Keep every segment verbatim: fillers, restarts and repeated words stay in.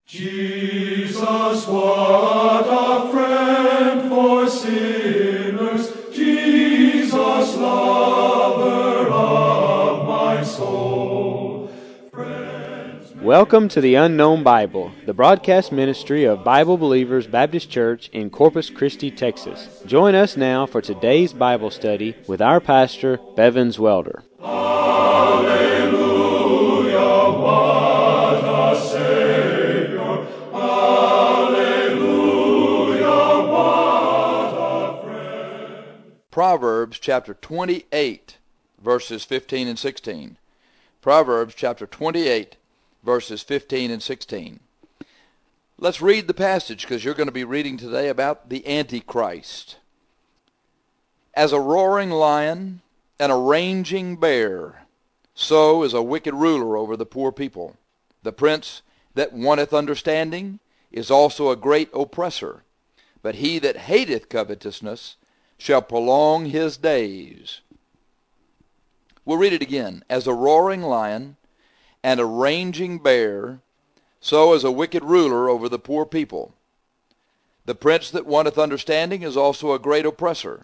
Jesus, what a friend for sinners, Jesus, lover of my soul. Friends, Welcome to the Unknown Bible, the broadcast ministry of Bible Believers Baptist Church in Corpus Christi, Texas. Join us now for today's Bible study with our pastor, Bevins Welder. Hallelujah, what a Savior. Hallelujah, what a friend. Proverbs chapter twenty-eight, verses fifteen and sixteen. Proverbs chapter twenty-eight, verses fifteen and sixteen. Let's read the passage, because you're going to be reading today about the Antichrist. As a roaring lion and a raging bear, so is a wicked ruler over the poor people. The prince that wanteth understanding is also a great oppressor. But he that hateth covetousness shall prolong his days. We'll read it again. As a roaring lion and a raging bear, so is a wicked ruler over the poor people. The prince that wanteth understanding is also a great oppressor.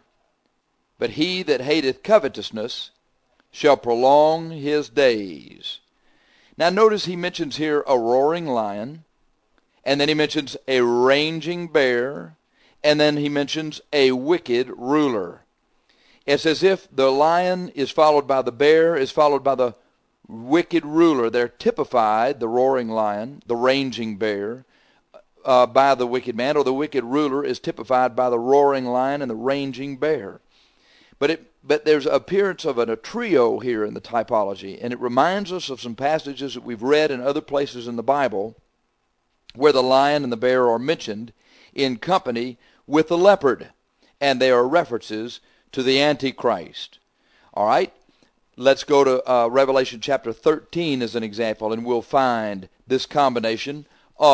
But he that hateth covetousness shall prolong his days. Now notice he mentions here a roaring lion, and then he mentions a raging bear, and then he mentions a wicked ruler. It's as if the lion is followed by the bear, is followed by the wicked ruler. They're typified, the roaring lion, the raging bear, uh, by the wicked man, or the wicked ruler is typified by the roaring lion and the raging bear. But it, but there's an appearance of an, a trio here in the typology, and it reminds us of some passages that we've read in other places in the Bible where the lion and the bear are mentioned in company with the leopard, and they are references to the Antichrist. All right, let's go to uh, Revelation chapter thirteen as an example, and we'll find this combination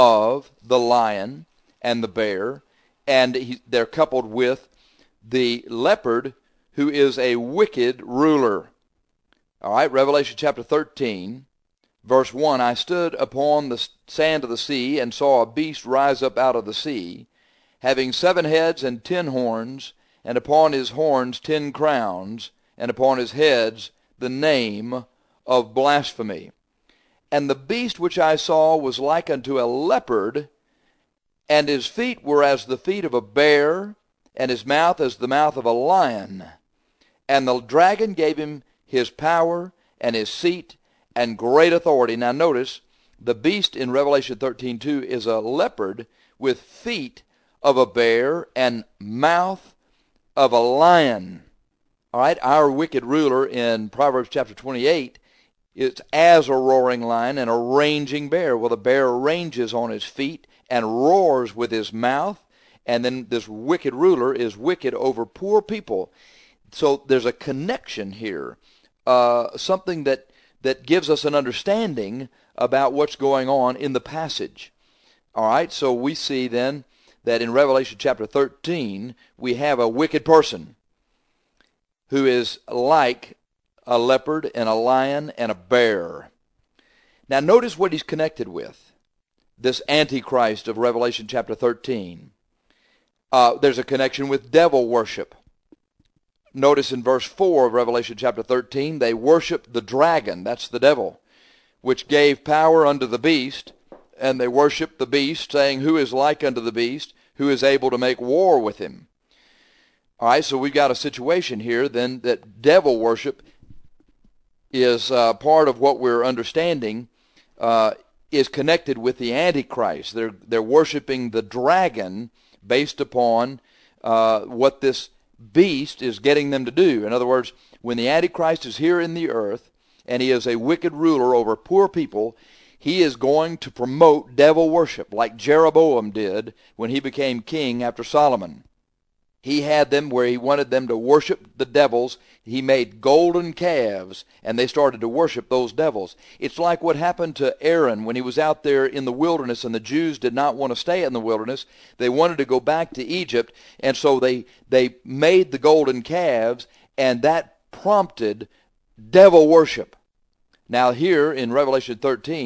of the lion and the bear, and he, they're coupled with the leopard, who is a wicked ruler. All right, Revelation chapter thirteen, verse one, I stood upon the sand of the sea and saw a beast rise up out of the sea, having seven heads and ten horns, and upon his horns ten crowns, and upon his heads the name of blasphemy. And the beast which I saw was like unto a leopard, and his feet were as the feet of a bear, and his mouth as the mouth of a lion. And the dragon gave him his power and his seat and great authority. Now notice, the beast in Revelation thirteen two is a leopard with feet of a bear and mouth of a lion. All right, our wicked ruler in Proverbs chapter twenty-eight is as a roaring lion and a raging bear. Well, the bear ranges on his feet and roars with his mouth, and then this wicked ruler is wicked over poor people. So there's a connection here, uh, something that, that gives us an understanding about what's going on in the passage. All right, so we see then that in Revelation chapter thirteen, we have a wicked person who is like a leopard and a lion and a bear. Now notice what he's connected with, this Antichrist of Revelation chapter thirteen. Uh, there's a connection with devil worship. Notice in verse four of Revelation chapter thirteen, they worshiped the dragon, that's the devil, which gave power unto the beast, and they worshiped the beast, saying, who is like unto the beast, who is able to make war with him? All right, so we've got a situation here then that devil worship is uh, part of what we're understanding uh, is connected with the Antichrist. They're, they're worshiping the dragon based upon uh, what this beast is getting them to do. In other words, when the Antichrist is here in the earth and he is a wicked ruler over poor people, he is going to promote devil worship like Jeroboam did when he became king after Solomon. He had them where he wanted them to worship the devils. He made golden calves, and they started to worship those devils. It's like what happened to Aaron when he was out there in the wilderness, and the Jews did not want to stay in the wilderness. They wanted to go back to Egypt, and so they, they made the golden calves, and that prompted devil worship. Now here in Revelation thirteen,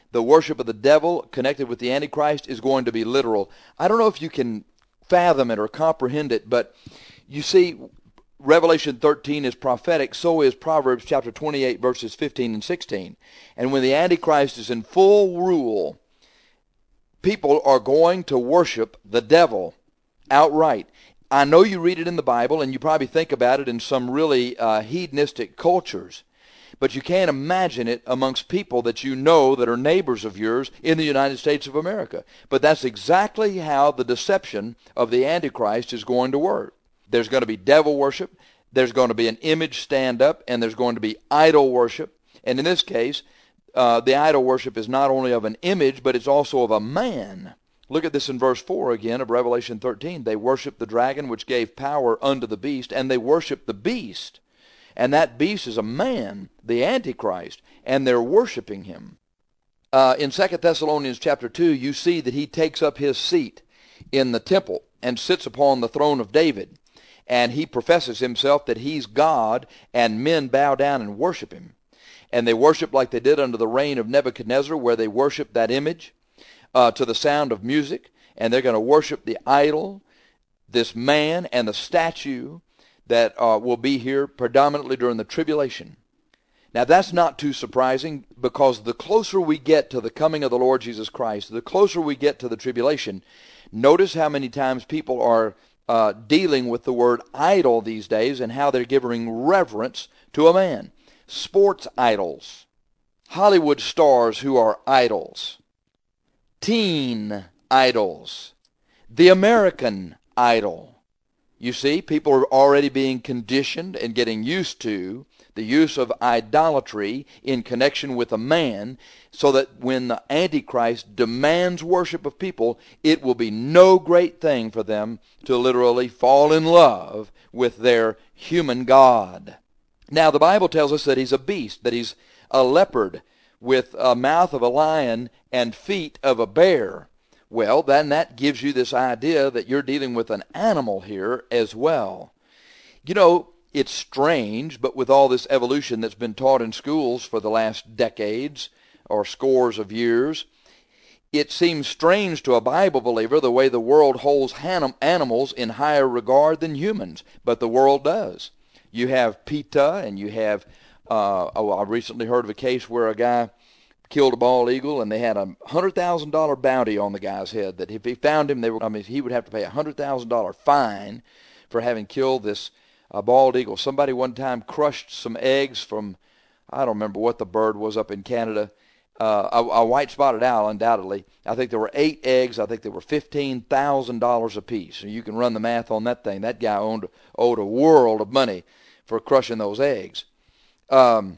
the worship of the devil connected with the Antichrist is going to be literal. I don't know if you can fathom it or comprehend it, but you see, Revelation thirteen is prophetic, so is Proverbs chapter twenty-eight, verses fifteen and sixteen. And when the Antichrist is in full rule, people are going to worship the devil outright. I know you read it in the Bible, and you probably think about it in some really uh, hedonistic cultures, but you can't imagine it amongst people that you know that are neighbors of yours in the United States of America. But that's exactly how the deception of the Antichrist is going to work. There's going to be devil worship, there's going to be an image stand-up, and there's going to be idol worship. And in this case, uh, the idol worship is not only of an image, but it's also of a man. Look at this in verse four again of Revelation thirteen. They worship the dragon which gave power unto the beast, and they worship the beast. And that beast is a man, the Antichrist, and they're worshiping him. Uh, in Second Thessalonians chapter two, you see that he takes up his seat in the temple and sits upon the throne of David. And he professes himself that he's God, and men bow down and worship him. And they worship like they did under the reign of Nebuchadnezzar, where they worship that image uh, to the sound of music. And they're going to worship the idol, this man, and the statue that uh, will be here predominantly during the tribulation. Now that's not too surprising, because the closer we get to the coming of the Lord Jesus Christ, the closer we get to the tribulation, notice how many times people are uh, dealing with the word idol these days and how they're giving reverence to a man. Sports idols, Hollywood stars who are idols, teen idols, the American idol. You see, people are already being conditioned and getting used to the use of idolatry in connection with a man, so that when the Antichrist demands worship of people, it will be no great thing for them to literally fall in love with their human god. Now, the Bible tells us that he's a beast, that he's a leopard with a mouth of a lion and feet of a bear. Well, then that gives you this idea that you're dealing with an animal here as well. You know, it's strange, but with all this evolution that's been taught in schools for the last decades or scores of years, it seems strange to a Bible believer the way the world holds animals in higher regard than humans, but the world does. You have PETA, and you have, uh, oh, I recently heard of a case where a guy killed a bald eagle, and they had a one hundred thousand dollars bounty on the guy's head, that if he found him, they were, I mean, he would have to pay a one hundred thousand dollars fine for having killed this uh, bald eagle. Somebody one time crushed some eggs from, I don't remember what the bird was up in Canada, uh, a, a white-spotted owl, undoubtedly. I think there were eight eggs. I think they were fifteen thousand dollars apiece. So you can run the math on that thing. That guy owned, owed a world of money for crushing those eggs. Um,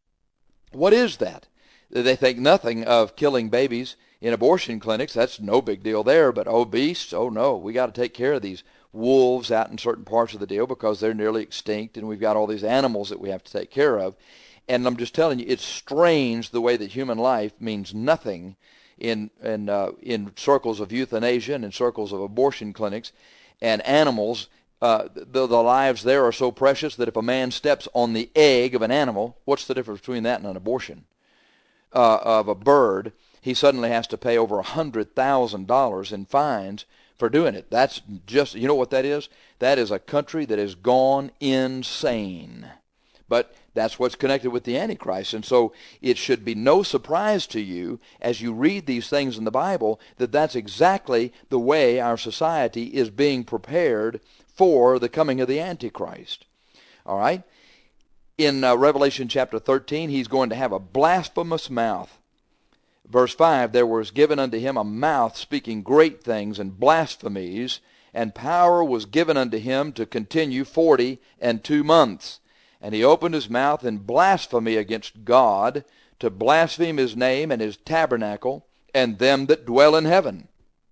what is that? They think nothing of killing babies in abortion clinics. That's no big deal there. But oh, beasts, oh no, we got to take care of these wolves out in certain parts of the deal because they're nearly extinct, and we've got all these animals that we have to take care of. And I'm just telling you, it's strange the way that human life means nothing in in uh, in circles of euthanasia and in circles of abortion clinics, and animals. Uh, the, the lives there are so precious that if a man steps on the egg of an animal, what's the difference between that and an abortion? Uh, of a bird, he suddenly has to pay over one hundred thousand dollars in fines for doing it. That's just, you know what that is? That is a country that has gone insane. But that's what's connected with the Antichrist. And so it should be no surprise to you as you read these things in the Bible that that's exactly the way our society is being prepared for the coming of the Antichrist. All right? In uh, Revelation chapter thirteen, he's going to have a blasphemous mouth. Verse five, there was given unto him a mouth speaking great things and blasphemies, and power was given unto him to continue forty and two months. And he opened his mouth in blasphemy against God, to blaspheme his name and his tabernacle, and them that dwell in heaven.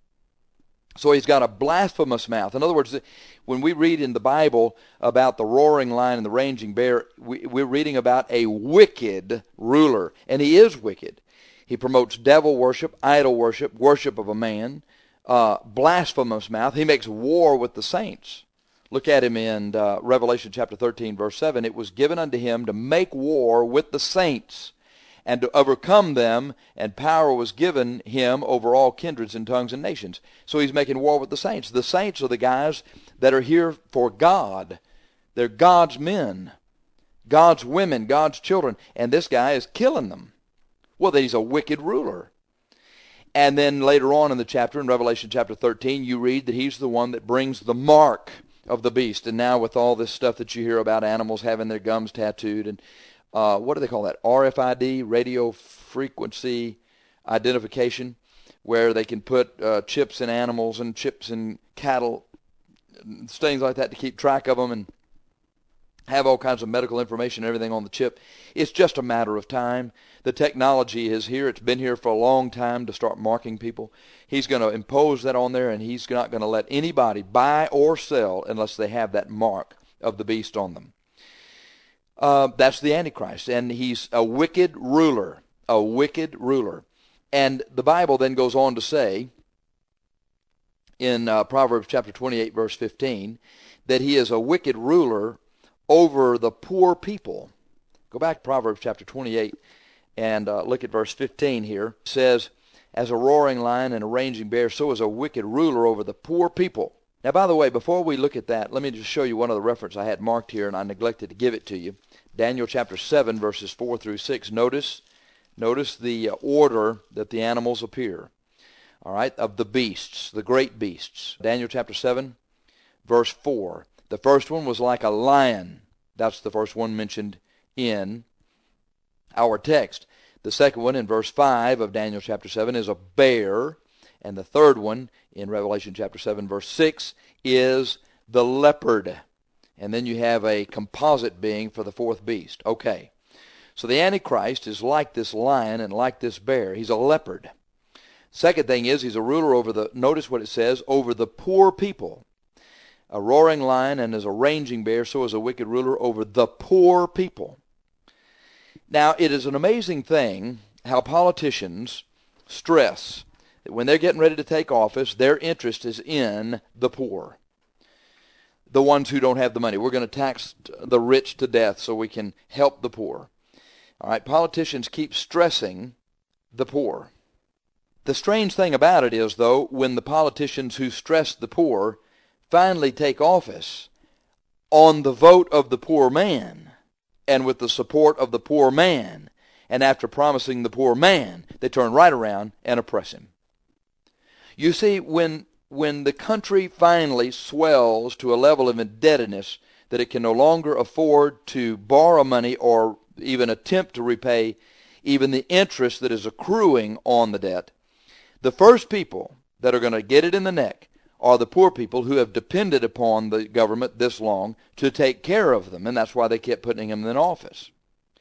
So he's got a blasphemous mouth. In other words, when we read in the Bible about the roaring lion and the raging bear, we, we're reading about a wicked ruler, and he is wicked. He promotes devil worship, idol worship, worship of a man, uh, blasphemous mouth. He makes war with the saints. Look at him in uh, Revelation chapter thirteen, verse seven. It was given unto him to make war with the saints and to overcome them, and power was given him over all kindreds and tongues and nations. So he's making war with the saints. The saints are the guys that are here for God. They're God's men, God's women, God's children, and this guy is killing them. Well, then he's a wicked ruler. And then later on in the chapter, in Revelation chapter thirteen, you read that he's the one that brings the mark of the beast. And now with all this stuff that you hear about animals having their gums tattooed, and uh, what do they call that? R F I D, radio frequency identification, where they can put uh, chips in animals and chips in cattle, things like that to keep track of them and have all kinds of medical information and everything on the chip. It's just a matter of time. The technology is here. It's been here for a long time to start marking people. He's going to impose that on there, and he's not going to let anybody buy or sell unless they have that mark of the beast on them. Uh, that's the Antichrist, and he's a wicked ruler, a wicked ruler. And the Bible then goes on to say in uh, Proverbs chapter twenty-eight, verse fifteen, that he is a wicked ruler over the poor people. Go back to Proverbs chapter twenty-eight and uh, look at verse fifteen here. It says, as a roaring lion and a raging bear, so is a wicked ruler over the poor people. Now, by the way, before we look at that, let me just show you one of the references I had marked here, and I neglected to give it to you. Daniel chapter seven, verses four through six. Notice, notice the uh, order that the animals appear, all right, of the beasts, the great beasts. Daniel chapter seven, verse four. The first one was like a lion. That's the first one mentioned in our text. The second one in verse five of Daniel chapter seven is a bear. And the third one in Revelation chapter seven, verse six, is the leopard. And then you have a composite being for the fourth beast. Okay. So the Antichrist is like this lion and like this bear. He's a leopard. Second thing is he's a ruler over the, notice what it says, over the poor people. A roaring lion and as a raging bear, so is a wicked ruler over the poor people. Now, it is an amazing thing how politicians stress that when they're getting ready to take office, their interest is in the poor, the ones who don't have the money. We're going to tax the rich to death so we can help the poor. All right, politicians keep stressing the poor. The strange thing about it is, though, when the politicians who stress the poor finally take office on the vote of the poor man and with the support of the poor man, and after promising the poor man, they turn right around and oppress him. You see, when when the country finally swells to a level of indebtedness that it can no longer afford to borrow money or even attempt to repay even the interest that is accruing on the debt, the first people that are going to get it in the neck are the poor people who have depended upon the government this long to take care of them, and that's why they kept putting them in office.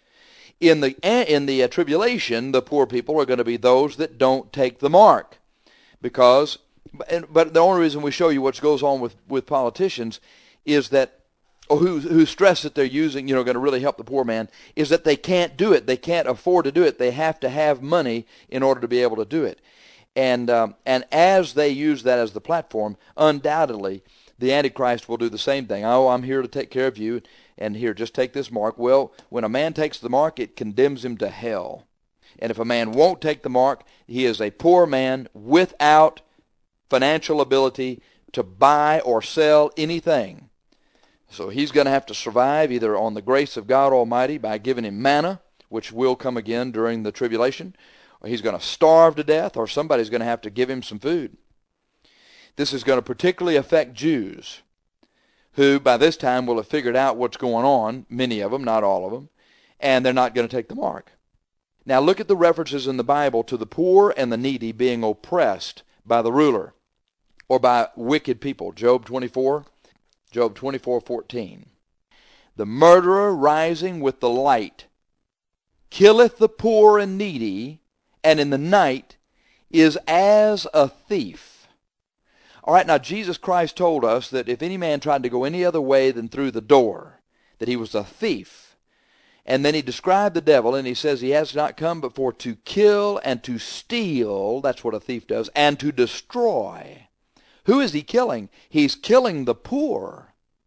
In the in the uh, tribulation, the poor people are going to be those that don't take the mark, because. And, but the only reason we show you what goes on with, with politicians is that, or who who stress that they're using, you know, going to really help the poor man, is that they can't do it. They can't afford to do it. They have to have money in order to be able to do it. And um, and as they use that as the platform, undoubtedly, the Antichrist will do the same thing. Oh, I'm here to take care of you, and here, just take this mark. Well, when a man takes the mark, it condemns him to hell. And if a man won't take the mark, he is a poor man without financial ability to buy or sell anything. So he's going to have to survive either on the grace of God Almighty by giving him manna, which will come again during the tribulation, or he's going to starve to death, or somebody's going to have to give him some food. This is going to particularly affect Jews, who by this time will have figured out what's going on, many of them, not all of them, and they're not going to take the mark. Now look at the references in the Bible to the poor and the needy being oppressed by the ruler, or by wicked people. Job twenty-four, Job twenty-four fourteen. The murderer rising with the light killeth the poor and needy, and in the night is as a thief. All right, now Jesus Christ told us that if any man tried to go any other way than through the door, that he was a thief. And then he described the devil, and he says he has not come but for to kill and to steal, that's what a thief does, and to destroy. Who is he killing? He's killing the poor.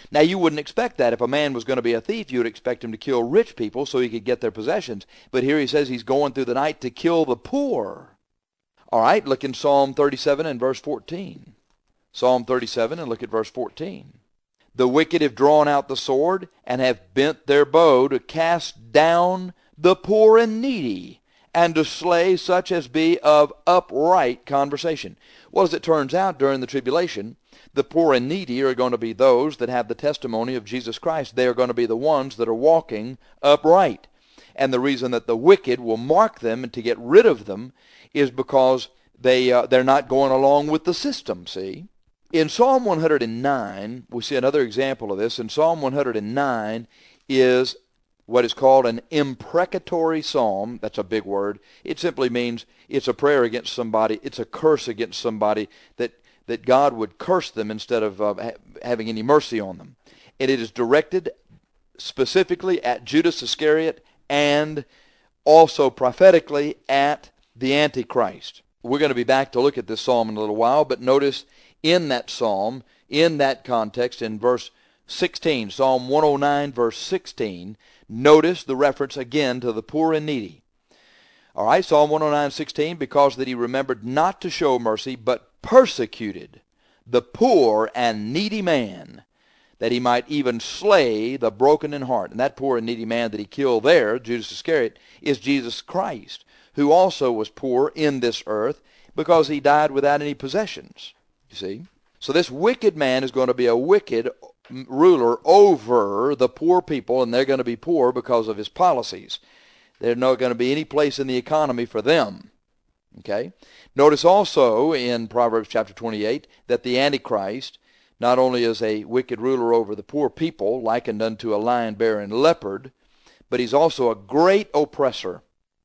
Now, you wouldn't expect that. If a man was going to be a thief, you would expect him to kill rich people so he could get their possessions. But here he says he's going through the night to kill the poor. All right, look in Psalm thirty-seven and verse fourteen. Psalm thirty-seven and look at verse fourteen. The wicked have drawn out the sword and have bent their bow to cast down the poor and needy, and to slay such as be of upright conversation. Well, as it turns out, during the tribulation, the poor and needy are going to be those that have the testimony of Jesus Christ. They are going to be the ones that are walking upright. And the reason that the wicked will mark them and to get rid of them is because they, uh, they're not going along with the system, see? In Psalm one hundred nine, we see another example of this. In Psalm one hundred nine is what is called an imprecatory psalm. That's a big word. It simply means it's a prayer against somebody. It's a curse against somebody that, that God would curse them instead of uh, ha- having any mercy on them. And it is directed specifically at Judas Iscariot and also prophetically at the Antichrist. We're going to be back to look at this psalm in a little while, but notice in that psalm, in that context, in verse sixteen, Psalm one oh nine, verse sixteen, notice the reference again to the poor and needy. All right, Psalm one oh nine, sixteen, because that he remembered not to show mercy, but persecuted the poor and needy man, that he might even slay the broken in heart. And that poor and needy man that he killed there, Judas Iscariot, is Jesus Christ, who also was poor in this earth because he died without any possessions. You see? So this wicked man is going to be a wicked ruler over the poor people, and they're going to be poor because of his policies. There's not going to be any place in the economy for them. Okay? Notice also in Proverbs chapter twenty-eight that the Antichrist not only is a wicked ruler over the poor people, likened unto a lion, bear, and leopard, but he's also a great oppressor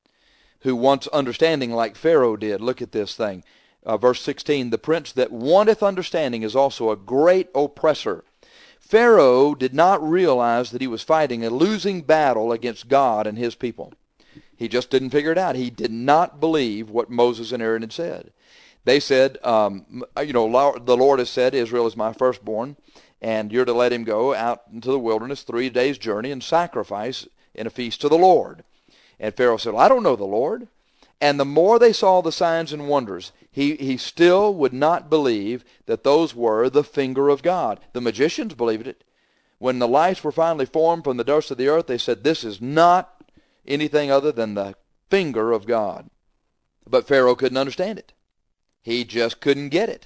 who wants understanding like Pharaoh did. Look at this thing. Uh, verse sixteen, the prince that wanteth understanding is also a great oppressor. Pharaoh did not realize that he was fighting a losing battle against God and his people. He just didn't figure it out. He did not believe what Moses and Aaron had said. They said, um, you know, the Lord has said, Israel is my firstborn, and you're to let him go out into the wilderness three days' journey and sacrifice in a feast to the Lord. And Pharaoh said, well, I don't know the Lord. And the more they saw the signs and wonders, he, he still would not believe that those were the finger of God. The magicians believed it. When the lights were finally formed from the dust of the earth, they said, this is not anything other than the finger of God. But Pharaoh couldn't understand it. He just couldn't get it.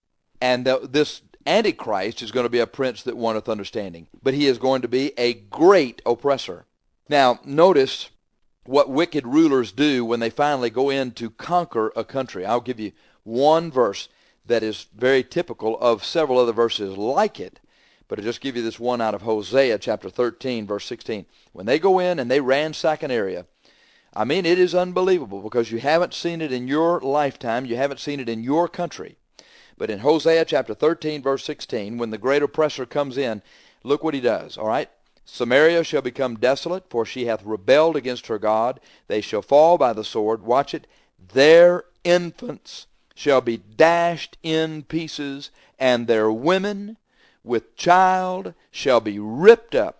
And the, this Antichrist is going to be a prince that wanteth understanding. But he is going to be a great oppressor. Now, notice what wicked rulers do when they finally go in to conquer a country. I'll give you one verse that is very typical of several other verses like it, but I'll just give you this one out of Hosea chapter thirteen, verse sixteen. When they go in and they ransack an area, I mean, it is unbelievable because you haven't seen it in your lifetime, you haven't seen it in your country. But in Hosea chapter thirteen, verse sixteen, when the great oppressor comes in, look what he does, all right? Samaria shall become desolate, for she hath rebelled against her God. They shall fall by the sword. Watch it. Their infants shall be dashed in pieces, and their women with child shall be ripped up.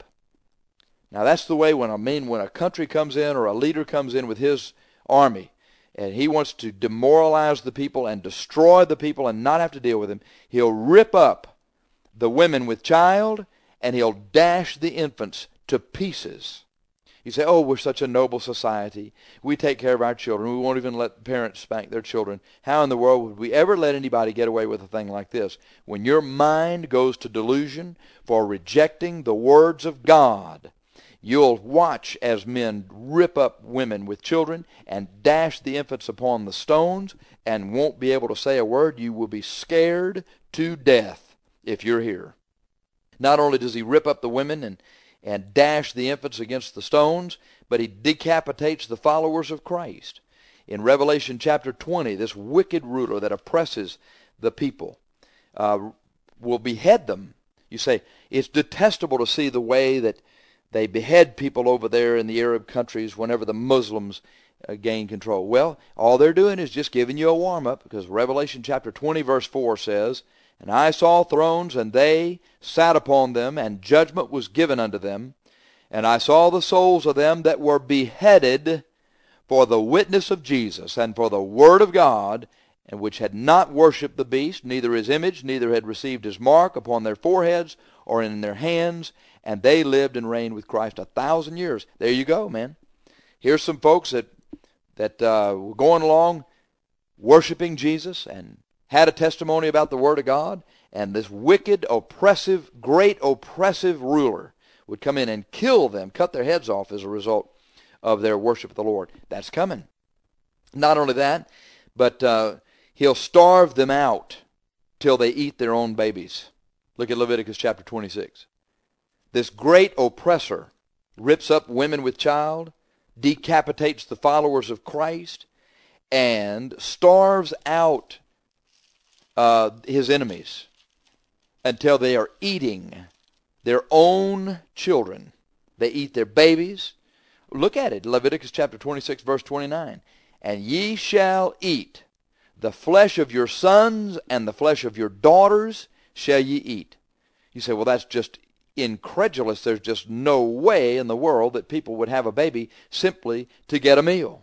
Now that's the way when I mean when a country comes in or a leader comes in with his army, and he wants to demoralize the people and destroy the people and not have to deal with them, he'll rip up the women with child, and he'll dash the infants to pieces. You say, oh, we're such a noble society. We take care of our children. We won't even let parents spank their children. How in the world would we ever let anybody get away with a thing like this? When your mind goes to delusion for rejecting the words of God, you'll watch as men rip up women with children and dash the infants upon the stones and won't be able to say a word. You will be scared to death if you're here. Not only does he rip up the women and, and dash the infants against the stones, but he decapitates the followers of Christ. In Revelation chapter twenty, this wicked ruler that oppresses the people uh, will behead them. You say, it's detestable to see the way that they behead people over there in the Arab countries whenever the Muslims uh, gain control? Well, all they're doing is just giving you a warm-up, because Revelation chapter twenty verse four says, "And I saw thrones, and they sat upon them, and judgment was given unto them. And I saw the souls of them that were beheaded for the witness of Jesus, and for the word of God, and which had not worshipped the beast, neither his image, neither had received his mark upon their foreheads or in their hands, and they lived and reigned with Christ a thousand years." There you go, man. Here's some folks that that uh, were going along worshiping Jesus and had a testimony about the Word of God, and this wicked, oppressive, great oppressive ruler would come in and kill them, cut their heads off as a result of their worship of the Lord. That's coming. Not only that, but uh, he'll starve them out till they eat their own babies. Look at Leviticus chapter twenty-six. This great oppressor rips up women with child, decapitates the followers of Christ, and starves out uh, his enemies until they are eating their own children. They eat their babies. Look at it, Leviticus chapter twenty-six, verse twenty-nine. "And ye shall eat the flesh of your sons, and the flesh of your daughters shall ye eat." You say, well, that's just incredulous. There's just no way in the world that people would have a baby simply to get a meal.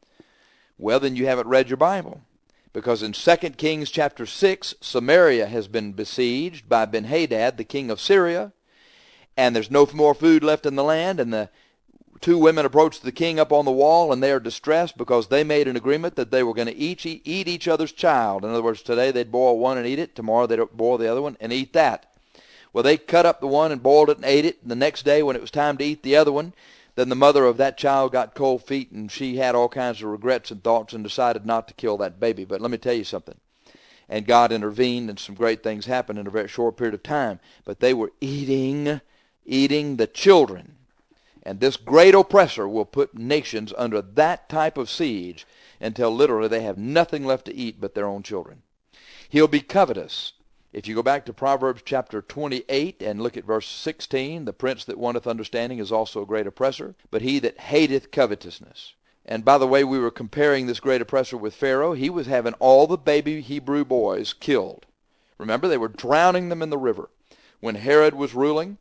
Well, then you haven't read your Bible. Because in Second Kings chapter six, Samaria has been besieged by Ben-Hadad, the king of Syria, and there's no more food left in the land, and the two women approach the king up on the wall, and they are distressed because they made an agreement that they were going to each eat, eat each other's child. In other words, today they'd boil one and eat it. Tomorrow they'd boil the other one and eat that. Well, they cut up the one and boiled it and ate it. And the next day when it was time to eat the other one, then the mother of that child got cold feet, and she had all kinds of regrets and thoughts and decided not to kill that baby. But let me tell you something. And God intervened, and some great things happened in a very short period of time. But they were eating, eating the children. And this great oppressor will put nations under that type of siege until literally they have nothing left to eat but their own children. He'll be covetous. If you go back to Proverbs chapter twenty-eight and look at verse sixteen, "The prince that wanteth understanding is also a great oppressor, but he that hateth covetousness." And by the way, we were comparing this great oppressor with Pharaoh. He was having all the baby Hebrew boys killed. Remember, they were drowning them in the river. When Herod was ruling,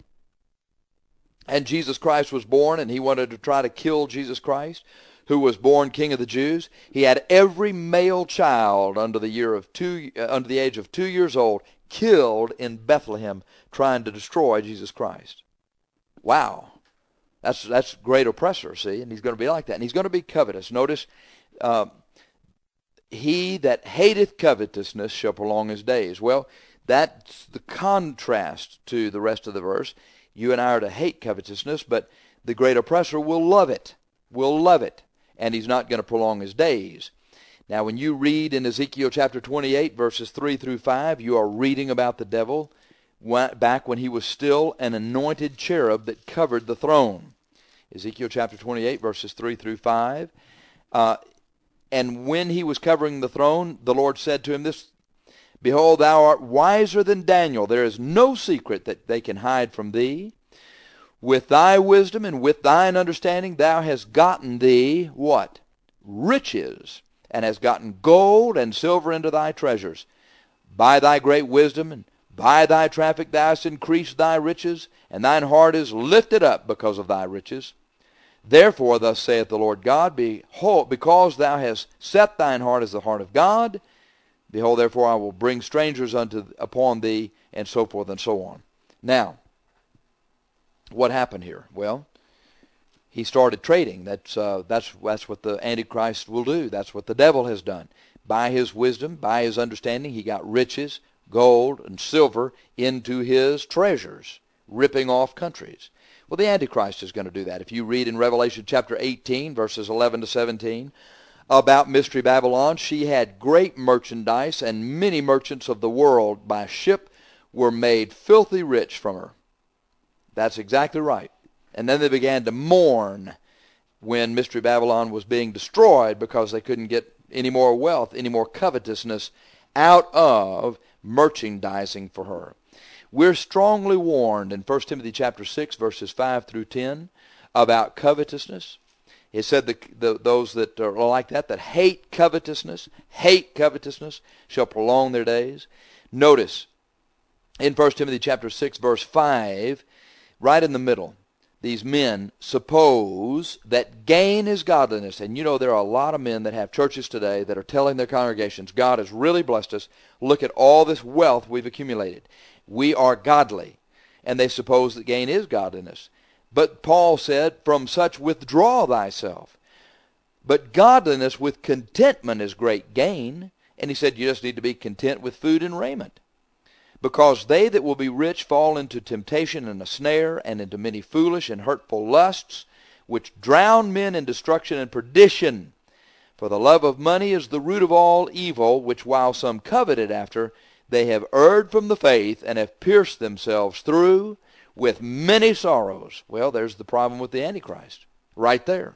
and Jesus Christ was born, and he wanted to try to kill Jesus Christ, who was born King of the Jews, he had every male child under the year of two, uh, under the age of two years old killed in Bethlehem, trying to destroy Jesus Christ. Wow, that's that's great oppressor. See, and he's going to be like that, and he's going to be covetous. Notice, uh, he that hateth covetousness shall prolong his days. Well, that's the contrast to the rest of the verse. You and I are to hate covetousness, but the great oppressor will love it, will love it, and he's not going to prolong his days. Now, when you read in Ezekiel chapter twenty-eight, verses three through five, you are reading about the devil back when he was still an anointed cherub that covered the throne. Ezekiel chapter twenty-eight, verses three through five. Uh, and when he was covering the throne, the Lord said to him this, "Behold, thou art wiser than Daniel. There is no secret that they can hide from thee. With thy wisdom and with thine understanding thou hast gotten thee," what? "Riches, and hast gotten gold and silver into thy treasures. By thy great wisdom and by thy traffic thou hast increased thy riches, and thine heart is lifted up because of thy riches. Therefore, thus saith the Lord God, Behold, because thou hast set thine heart as the heart of God, behold, therefore I will bring strangers unto upon thee," and so forth and so on. Now, what happened here? Well, he started trading. That's uh, that's that's what the Antichrist will do. That's what the devil has done. By his wisdom, by his understanding, he got riches, gold, and silver into his treasures, ripping off countries. Well, the Antichrist is going to do that. If you read in Revelation chapter eighteen, verses eleven to seventeen, about Mystery Babylon, she had great merchandise, and many merchants of the world by ship were made filthy rich from her. That's exactly right. And then they began to mourn when Mystery Babylon was being destroyed because they couldn't get any more wealth, any more covetousness out of merchandising for her. We're strongly warned in First Timothy chapter six, verses five through ten, about covetousness. It said the, the, those that are like that, that hate covetousness, hate covetousness, shall prolong their days. Notice, in First Timothy chapter six, verse five, right in the middle, these men suppose that gain is godliness. And you know there are a lot of men that have churches today that are telling their congregations, God has really blessed us. Look at all this wealth we've accumulated. We are godly. And they suppose that gain is godliness. But Paul said, from such withdraw thyself. But godliness with contentment is great gain. And he said you just need to be content with food and raiment. Because they that will be rich fall into temptation and a snare, and into many foolish and hurtful lusts, which drown men in destruction and perdition. For the love of money is the root of all evil, which while some coveted after, they have erred from the faith, and have pierced themselves through with many sorrows. Well, there's the problem with the Antichrist, right there.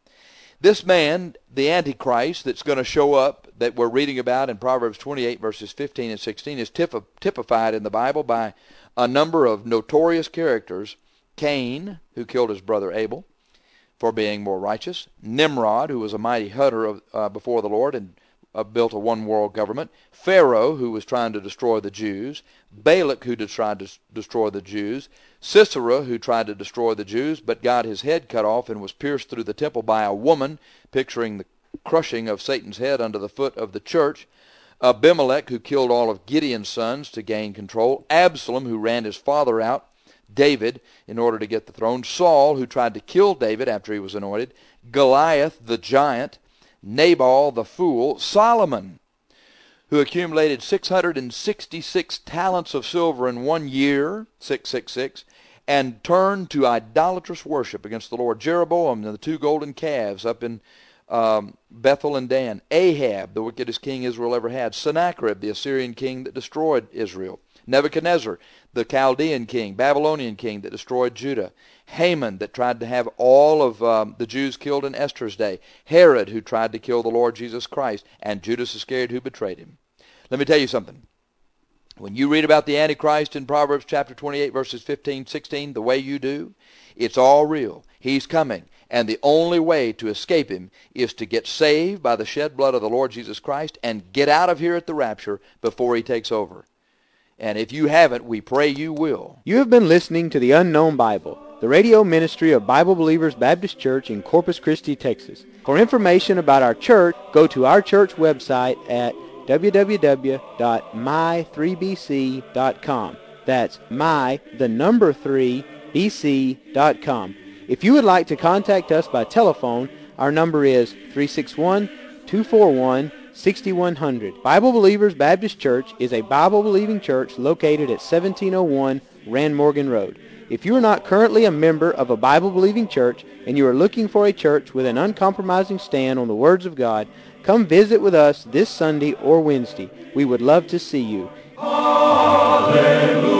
This man, the Antichrist, that's going to show up, that we're reading about in Proverbs twenty-eight, verses fifteen and sixteen, is typified in the Bible by a number of notorious characters. Cain, who killed his brother Abel for being more righteous. Nimrod, who was a mighty hunter of, uh, before the Lord and uh, built a one-world government. Pharaoh, who was trying to destroy the Jews. Balak, who tried to destroy the Jews. Sisera, who tried to destroy the Jews, but got his head cut off and was pierced through the temple by a woman, picturing the crushing of Satan's head under the foot of the church. Abimelech, who killed all of Gideon's sons to gain control. Absalom, who ran his father out. David, in order to get the throne. Saul, who tried to kill David after he was anointed. Goliath, the giant. Nabal, the fool. Solomon, who accumulated six hundred sixty-six talents of silver in one year, six six six, and turned to idolatrous worship against the Lord. Jeroboam and the two golden calves up in um, Bethel and Dan. Ahab, the wickedest king Israel ever had. Sennacherib, the Assyrian king that destroyed Israel. Nebuchadnezzar, the Chaldean king, Babylonian king that destroyed Judah. Haman, that tried to have all of um, the Jews killed in Esther's day. Herod, who tried to kill the Lord Jesus Christ. And Judas Iscariot, who betrayed him. Let me tell you something. When you read about the Antichrist in Proverbs chapter twenty-eight, verses fifteen, sixteen, the way you do, it's all real. He's coming. And the only way to escape him is to get saved by the shed blood of the Lord Jesus Christ and get out of here at the rapture before he takes over. And if you haven't, we pray you will. You have been listening to the Unknown Bible, the radio ministry of Bible Believers Baptist Church in Corpus Christi, Texas. For information about our church, go to our church website at w w w dot my three b c dot com. That's my, the number three, b c dot com. If you would like to contact us by telephone, our number is three six one, two four one, six one zero zero. Bible Believers Baptist Church is a Bible-believing church located at seventeen oh one Rand Morgan Road. If you are not currently a member of a Bible-believing church and you are looking for a church with an uncompromising stand on the words of God, come visit with us this Sunday or Wednesday. We would love to see you. Hallelujah.